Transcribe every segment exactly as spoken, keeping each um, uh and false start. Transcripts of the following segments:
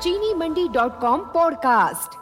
चीनी Mandi dot com podcast.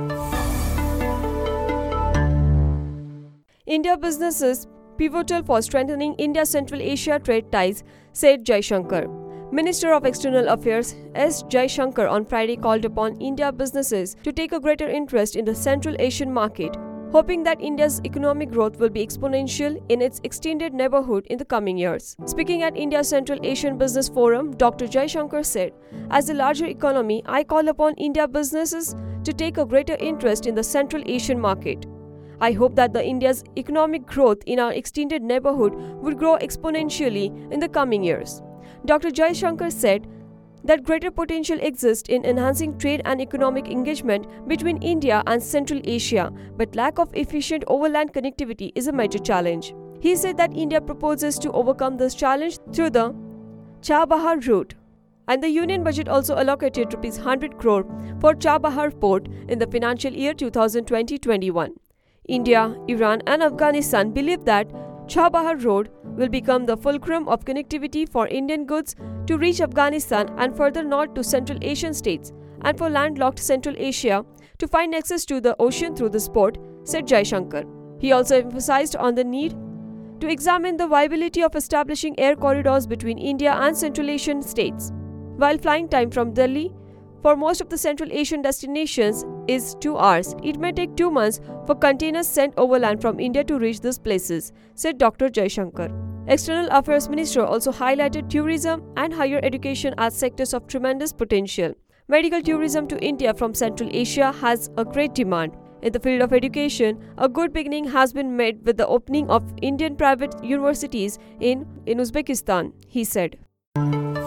India businesses pivotal for strengthening India-Central Asia trade ties, said Jaishankar. Minister of External Affairs S. Jaishankar on Friday called upon India businesses to take a greater interest in the Central Asian market, hoping that India's economic growth will be exponential in its extended neighborhood in the coming years. Speaking at India's Central Asian Business Forum, Doctor Jaishankar said, "As a larger economy, I call upon India businesses to take a greater interest in the Central Asian market. I hope that the India's economic growth in our extended neighborhood would grow exponentially in the coming years." Doctor Jaishankar said that greater potential exists in enhancing trade and economic engagement between India and Central Asia, but lack of efficient overland connectivity is a major challenge. He said that India proposes to overcome this challenge through the Chabahar route, and the Union budget also allocated rupees one hundred crore for Chabahar port in the financial year twenty twenty to twenty-one. India, Iran and Afghanistan believe that Chabahar Road will become the fulcrum of connectivity for Indian goods to reach Afghanistan and further north to Central Asian states, and for landlocked Central Asia to find access to the ocean through this port, said Jaishankar. He also emphasized on the need to examine the viability of establishing air corridors between India and Central Asian states. While flying time from Delhi for most of the Central Asian destinations is two hours, it may take two months for containers sent overland from India to reach these places, said Doctor Jaishankar. External Affairs Minister also highlighted tourism and higher education as sectors of tremendous potential. Medical tourism to India from Central Asia has a great demand. In the field of education, a good beginning has been made with the opening of Indian private universities in, in Uzbekistan, he said.